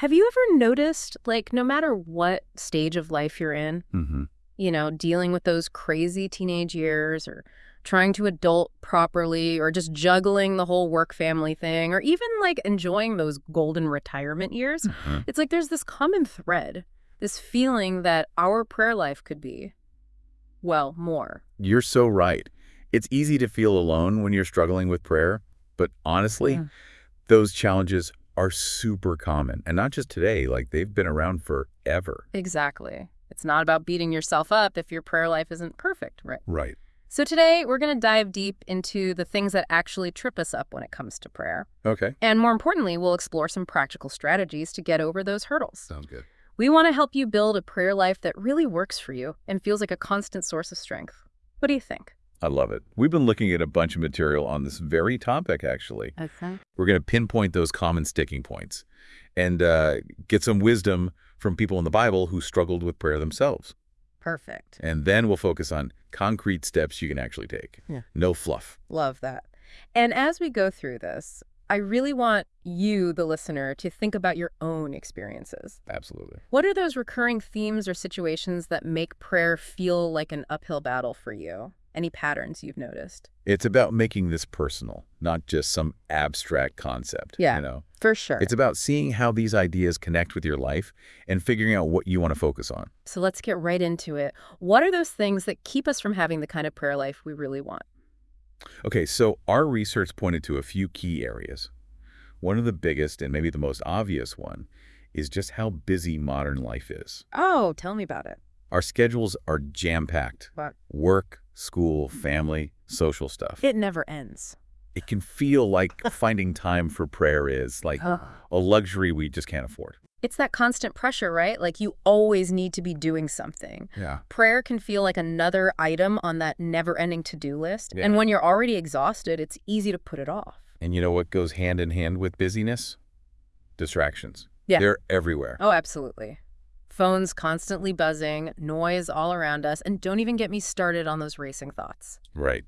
Have you ever noticed, like, no matter what stage of life you're in, Hmm. dealing with those crazy teenage years or trying to adult properly or just juggling the whole work-family thing or even, like, enjoying those golden retirement years, Hmm. it's like there's this common thread, this feeling that our prayer life could be, well, more. You're so right. It's easy to feel alone when you're struggling with prayer, but honestly, Mm. those challenges are super common. And not just today, like they've been around forever. Exactly. It's not about beating yourself up if your prayer life isn't perfect, right? Right. So today, we're going to dive deep into the things that actually trip us up when it comes to prayer. Okay. And more importantly, we'll explore some practical strategies to get over those hurdles. Sounds good. We want to help you build a prayer life that really works for you and feels like a constant source of strength. What do you think? I love it. We've been looking at a bunch of material on this very topic, actually. Okay. We're going to pinpoint those common sticking points and get some wisdom from people in the Bible who struggled with prayer themselves. Perfect. And then we'll focus on concrete steps you can actually take. Yeah. No fluff. Love that. And as we go through this, I really want you, the listener, to think about your own experiences. Absolutely. What are those recurring themes or situations that make prayer feel like an uphill battle for you? Any patterns you've noticed? It's about making this personal, not just some abstract concept. Yeah. You know, For sure. it's about seeing how these ideas connect with your life and figuring out what you want to focus on. So let's get right into it. What are those things that keep us from having the kind of prayer life we really want? Okay, so our research pointed to a few key areas. One of the biggest and maybe the most obvious one is just how busy modern life is. Oh, tell me about it. Our schedules are jam-packed. But Work, school, family, social stuff. it never ends. It can feel like finding time for prayer is like Ugh. a luxury we just can't afford. It's that constant pressure, right? Like you always need to be doing something. Yeah. Prayer can feel like another item on that never-ending to-do list. Yeah. And when you're already exhausted, it's easy to put it off. And you know what goes hand in hand with busyness? Distractions. Yeah. They're everywhere. Oh, absolutely. Phones constantly buzzing, noise all around us, and don't even get me started on those racing thoughts. Right.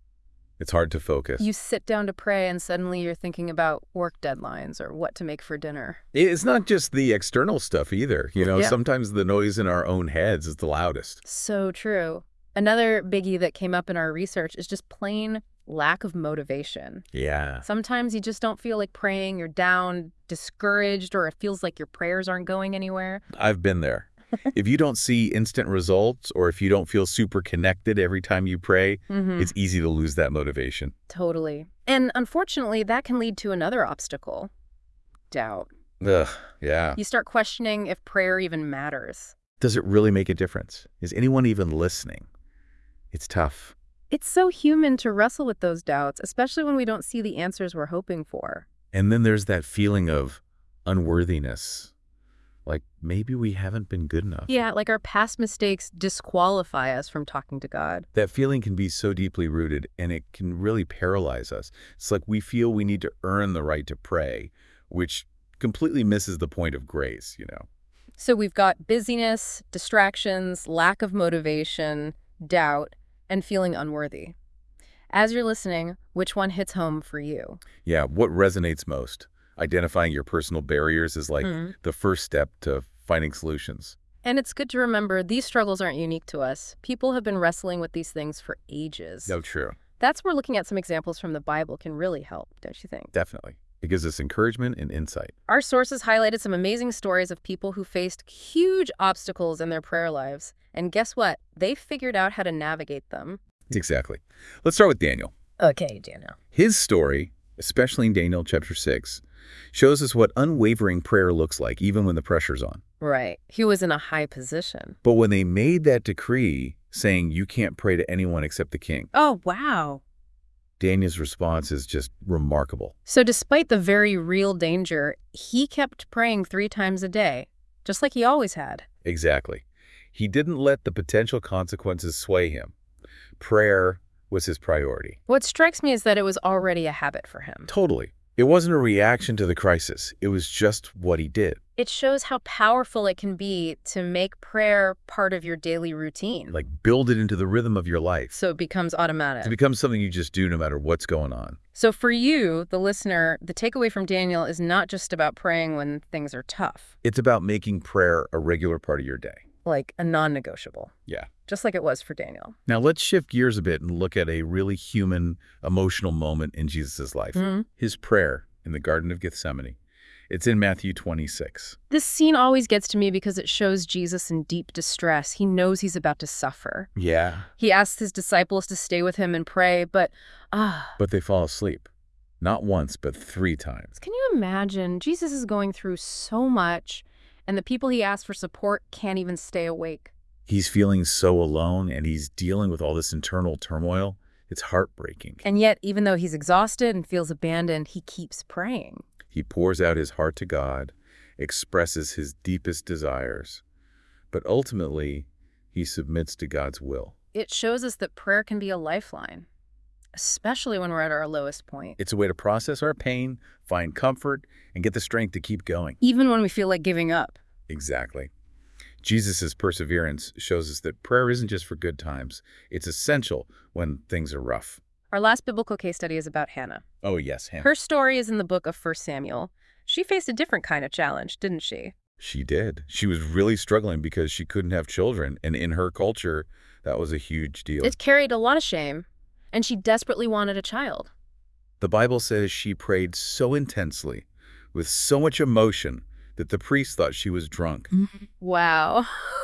It's hard to focus. You sit down to pray and suddenly you're thinking about work deadlines or what to make for dinner. It's not just the external stuff either. You know, Yeah. sometimes the noise in our own heads is the loudest. So true. Another biggie that came up in our research is just plain lack of motivation. Yeah. Sometimes you just don't feel like praying, you're down, discouraged, or it feels like your prayers aren't going anywhere. I've been there. If you don't see instant results or if you don't feel super connected every time you pray, it's easy to lose that motivation. Totally. And unfortunately, that can lead to another obstacle, doubt. Ugh, yeah. You start questioning if prayer even matters. Does it really make a difference? Is anyone even listening? It's tough. It's so human to wrestle with those doubts, especially when we don't see the answers we're hoping for. And then there's that feeling of unworthiness. Like maybe we haven't been good enough. Yeah, like our past mistakes disqualify us from talking to God. That feeling can be so deeply rooted and it can really paralyze us. It's like we feel we need to earn the right to pray, which completely misses the point of grace, you know. So we've got busyness, distractions, lack of motivation, doubt, and feeling unworthy. As you're listening, which one hits home for you? Yeah, what resonates most? Identifying your personal barriers is like the first step to finding solutions. And it's good to remember these struggles aren't unique to us. People have been wrestling with these things for ages. No, true. That's where looking at some examples from the Bible can really help, don't you think? Definitely. It gives us encouragement and insight. Our sources highlighted some amazing stories of people who faced huge obstacles in their prayer lives. And guess what? They figured out how to navigate them. Exactly. Let's start with Daniel. Okay, Daniel. His story, especially in Daniel chapter 6, shows us what unwavering prayer looks like, even when the pressure's on. Right. He was in a high position. But when they made that decree saying you can't pray to anyone except the king, Oh, wow. Daniel's response is just remarkable. So despite the very real danger, he kept praying 3 times a day, just like he always had. Exactly. He didn't let the potential consequences sway him. Prayer was his priority. What strikes me is that it was already a habit for him. Totally. It wasn't a reaction to the crisis. It was just what he did. It shows how powerful it can be to make prayer part of your daily routine. Like, build it into the rhythm of your life. So it becomes automatic. To become something you just do no matter what's going on. So for you, the listener, the takeaway from Daniel is not just about praying when things are tough. It's about making prayer a regular part of your day. Like a non-negotiable. Yeah. Just like it was for Daniel. Now let's shift gears a bit and look at a really human, emotional moment in Jesus' life. His prayer in the Garden of Gethsemane. It's in Matthew 26. This scene always gets to me because it shows Jesus in deep distress. He knows he's about to suffer. Yeah. He asks his disciples to stay with him and pray, but But they fall asleep. Not once, but 3 times. can you imagine? Jesus is going through so much, and the people he asks for support can't even stay awake. He's feeling so alone, and he's dealing with all this internal turmoil. It's heartbreaking. And yet, even though he's exhausted and feels abandoned, he keeps praying. He pours out his heart to God, expresses his deepest desires, but ultimately, he submits to God's will. It shows us that prayer can be a lifeline, especially when we're at our lowest point. It's a way to process our pain, find comfort, and get the strength to keep going. Even when we feel like giving up. Exactly. Jesus' perseverance shows us that prayer isn't just for good times. It's essential when things are rough. Our last biblical case study is about Hannah. Oh, yes, Hannah. Her story is in the book of 1 Samuel. She faced a different kind of challenge, didn't she? She did. She was really struggling because she couldn't have children, and in her culture, that was a huge deal. It carried a lot of shame, and she desperately wanted a child. The Bible says she prayed so intensely, with so much emotion, that the priest thought she was drunk. Wow.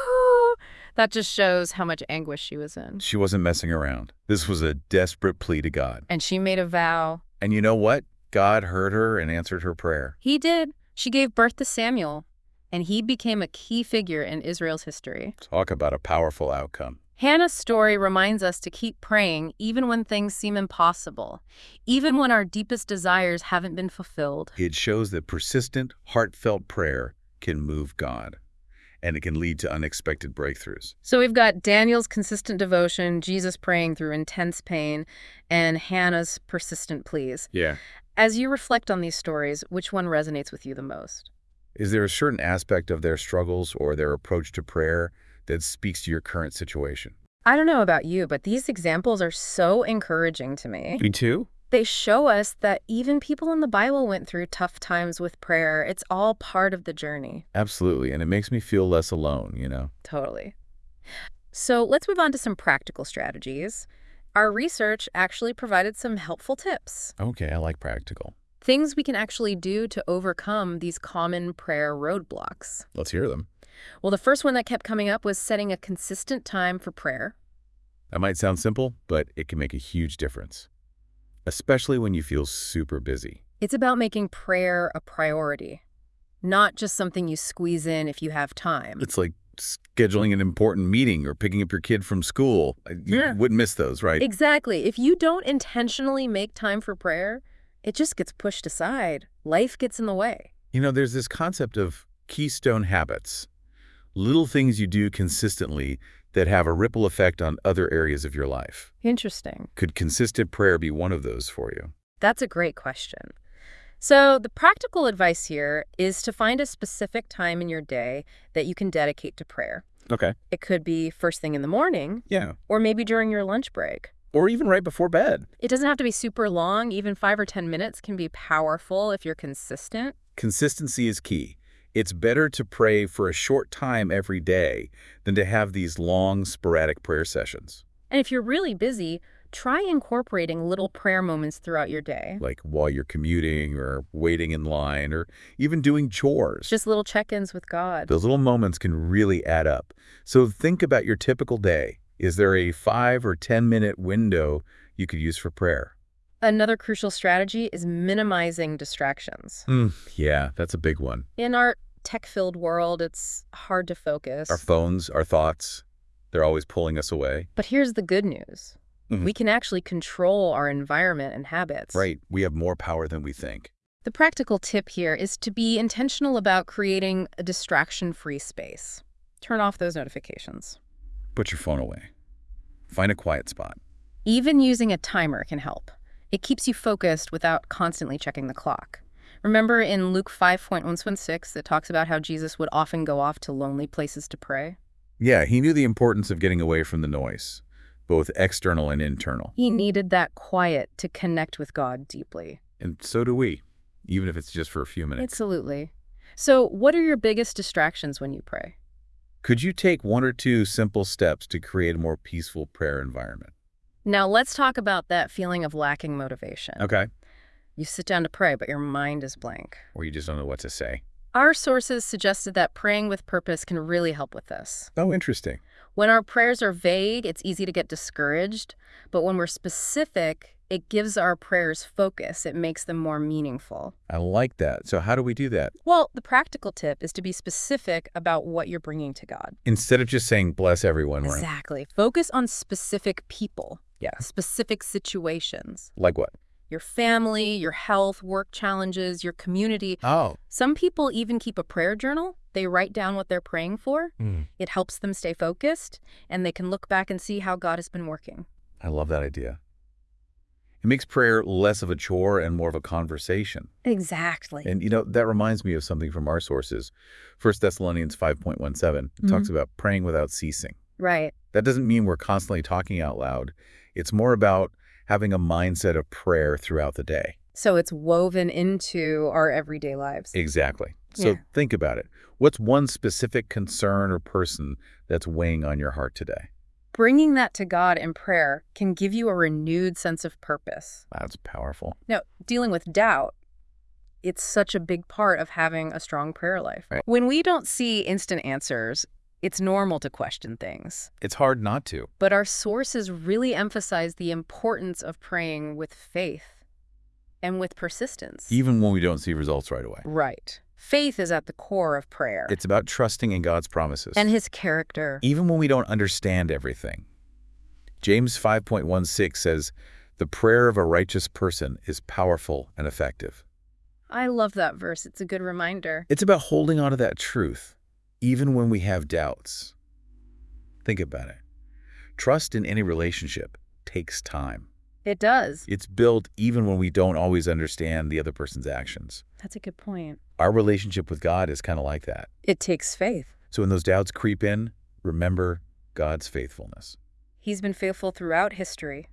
That just shows how much anguish she was in. She wasn't messing around. This was a desperate plea to God. And she made a vow. And you know what? God heard her and answered her prayer. He did. She gave birth to Samuel, and he became a key figure in Israel's history. Talk about a powerful outcome. Hannah's story reminds us to keep praying even when things seem impossible, even when our deepest desires haven't been fulfilled. It shows that persistent, heartfelt prayer can move God, and it can lead to unexpected breakthroughs. So we've got Daniel's consistent devotion, Jesus praying through intense pain, and Hannah's persistent pleas. Yeah. As you reflect on these stories, which one resonates with you the most? Is there a certain aspect of their struggles or their approach to prayer that speaks to your current situation? I don't know about you, but these examples are so encouraging to me. Me too. They show us that even people in the Bible went through tough times with prayer. It's all part of the journey. Absolutely, and it makes me feel less alone, you know? Totally. So let's move on to some practical strategies. Our research actually provided some helpful tips. Okay, I like practical. Things we can actually do to overcome these common prayer roadblocks. Let's hear them. Well, the first one that kept coming up was setting a consistent time for prayer. That might sound simple, but it can make a huge difference, especially when you feel super busy. It's about making prayer a priority, not just something you squeeze in if you have time. It's like scheduling an important meeting or picking up your kid from school. You wouldn't miss those, right? Exactly. If you don't intentionally make time for prayer, it just gets pushed aside. Life gets in the way. You know, there's this concept of keystone habits, little things you do consistently that have a ripple effect on other areas of your life. Interesting. Could consistent prayer be one of those for you? That's a great question. So the practical advice here is to find a specific time in your day that you can dedicate to prayer. Okay. It could be first thing in the morning, Yeah. or maybe during your lunch break. Or even right before bed. It doesn't have to be super long. Even 5 or 10 minutes can be powerful if you're consistent. Consistency is key. It's better to pray for a short time every day than to have these long, sporadic prayer sessions. And if you're really busy, try incorporating little prayer moments throughout your day. Like while you're commuting or waiting in line or even doing chores. Just little check-ins with God. Those little moments can really add up. So think about your typical day. Is there a 5 or 10-minute window you could use for prayer? Another crucial strategy is minimizing distractions. Yeah, that's a big one. In our tech-filled world, it's hard to focus. Our phones, our thoughts, they're always pulling us away. But here's the good news. We can actually control our environment and habits. Right. We have more power than we think. The practical tip here is to be intentional about creating a distraction-free space. Turn off those notifications. Put your phone away. Find a quiet spot. Even using a timer can help. It keeps you focused without constantly checking the clock. Remember in Luke 5:116, it talks about how Jesus would often go off to lonely places to pray? Yeah, he knew the importance of getting away from the noise, both external and internal. He needed that quiet to connect with God deeply. And so do we, even if it's just for a few minutes. Absolutely. So, what are your biggest distractions when you pray? Could you take one or two simple steps to create a more peaceful prayer environment? Now, let's talk about that feeling of lacking motivation. Okay. You sit down to pray, but your mind is blank. Or you just don't know what to say. Our sources suggested that praying with purpose can really help with this. Oh, interesting. When our prayers are vague, it's easy to get discouraged, but when we're specific, it gives our prayers focus. It makes them more meaningful. I like that. So how do we do that? Well, the practical tip is to be specific about what you're bringing to God. Instead of just saying, bless everyone. Exactly. Focus on specific people. Yeah. Specific situations. Like what? Your family, your health, work challenges, your community. Oh. Some people even keep a prayer journal. They write down what they're praying for. It helps them stay focused, and they can look back and see how God has been working. I love that idea. It makes prayer less of a chore and more of a conversation. Exactly. And, that reminds me of something from our sources. 1 Thessalonians 5:17 talks about praying without ceasing. Right. That doesn't mean we're constantly talking out loud. It's more about having a mindset of prayer throughout the day. So it's woven into our everyday lives. Exactly. So think about it. What's one specific concern or person that's weighing on your heart today? Bringing that to God in prayer can give you a renewed sense of purpose. That's powerful. Now, dealing with doubt, it's such a big part of having a strong prayer life. Right. When we don't see instant answers, it's normal to question things. It's hard not to. But our sources really emphasize the importance of praying with faith and with persistence. Even when we don't see results right away. Right. Faith is at the core of prayer. It's about trusting in God's promises. And his character. Even when we don't understand everything. James 5:16 says, the prayer of a righteous person is powerful and effective. I love that verse. It's a good reminder. It's about holding on to that truth, even when we have doubts. Think about it. Trust in any relationship takes time. It does. It's built even when we don't always understand the other person's actions. That's a good point. Our relationship with God is kind of like that. It takes faith. So when those doubts creep in, remember God's faithfulness. He's been faithful throughout history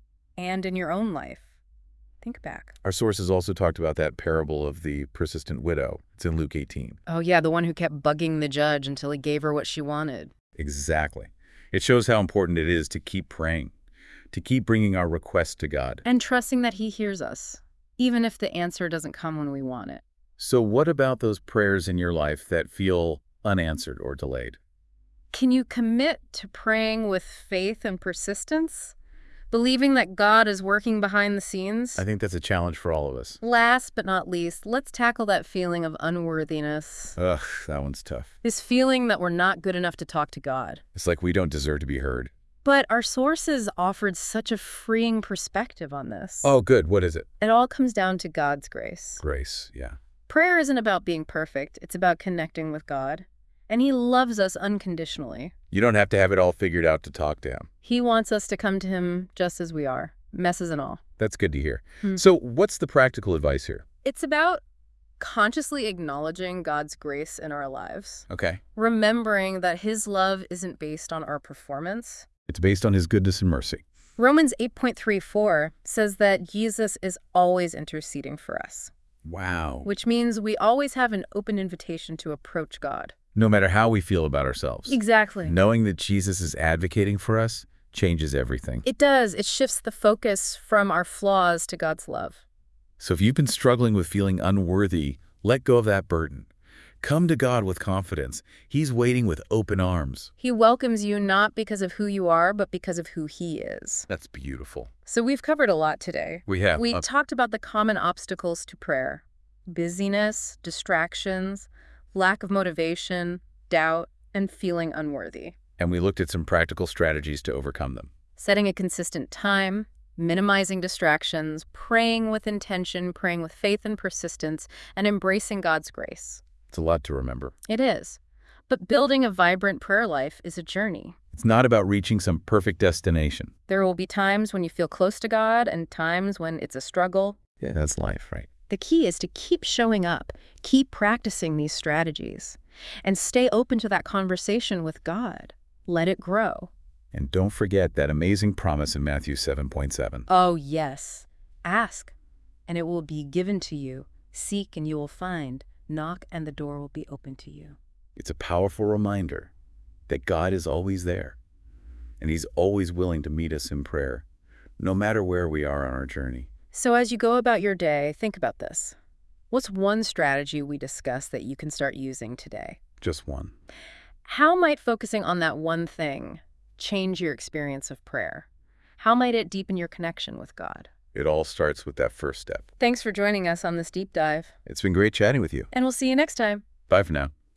and in your own life. Think back. Our sources also talked about that parable of the persistent widow. It's in Luke 18. Oh, yeah, the one who kept bugging the judge until he gave her what she wanted. Exactly. It shows how important it is to keep praying, to keep bringing our requests to God. And trusting that he hears us, even if the answer doesn't come when we want it. So what about those prayers in your life that feel unanswered or delayed? Can you commit to praying with faith and persistence? Believing that God is working behind the scenes? I think that's a challenge for all of us. Last but not least, let's tackle that feeling of unworthiness. Ugh, that one's tough. This feeling that we're not good enough to talk to God. It's like we don't deserve to be heard. But our sources offered such a freeing perspective on this. Oh, good. What is it? It all comes down to God's grace. Grace, yeah. Prayer isn't about being perfect. It's about connecting with God. And he loves us unconditionally. You don't have to have it all figured out to talk to him. He wants us to come to him just as we are, messes and all. That's good to hear. So what's the practical advice here? It's about consciously acknowledging God's grace in our lives. Okay. Remembering that his love isn't based on our performance. It's based on his goodness and mercy. Romans 8:34 says that Jesus is always interceding for us. Wow. Which means we always have an open invitation to approach God. No matter how we feel about ourselves. Exactly. Knowing that Jesus is advocating for us changes everything. It does. It shifts the focus from our flaws to God's love. So if you've been struggling with feeling unworthy, let go of that burden. Come to God with confidence. He's waiting with open arms. He welcomes you not because of who you are, but because of who he is. That's beautiful. So we've covered a lot today. We have. We talked about the common obstacles to prayer. Busyness, distractions, lack of motivation, doubt, and feeling unworthy. And we looked at some practical strategies to overcome them. Setting a consistent time, minimizing distractions, praying with intention, praying with faith and persistence, and embracing God's grace. It's a lot to remember. It is. But building a vibrant prayer life is a journey. It's not about reaching some perfect destination. There will be times when you feel close to God and times when it's a struggle. Yeah, that's life, right? The key is to keep showing up, keep practicing these strategies, and stay open to that conversation with God. Let it grow. And don't forget that amazing promise in Matthew 7:7. Oh, yes. Ask, and it will be given to you. Seek, and you will find. Knock, and the door will be open to you. It's a powerful reminder that God is always there, and He's always willing to meet us in prayer, no matter where we are on our journey. So as you go about your day, think about this. What's one strategy we discussed that you can start using today? Just one. How might focusing on that one thing change your experience of prayer? How might it deepen your connection with God? It all starts with that first step. Thanks for joining us on this deep dive, It's been great chatting with you. and we'll see you next time. Bye for now.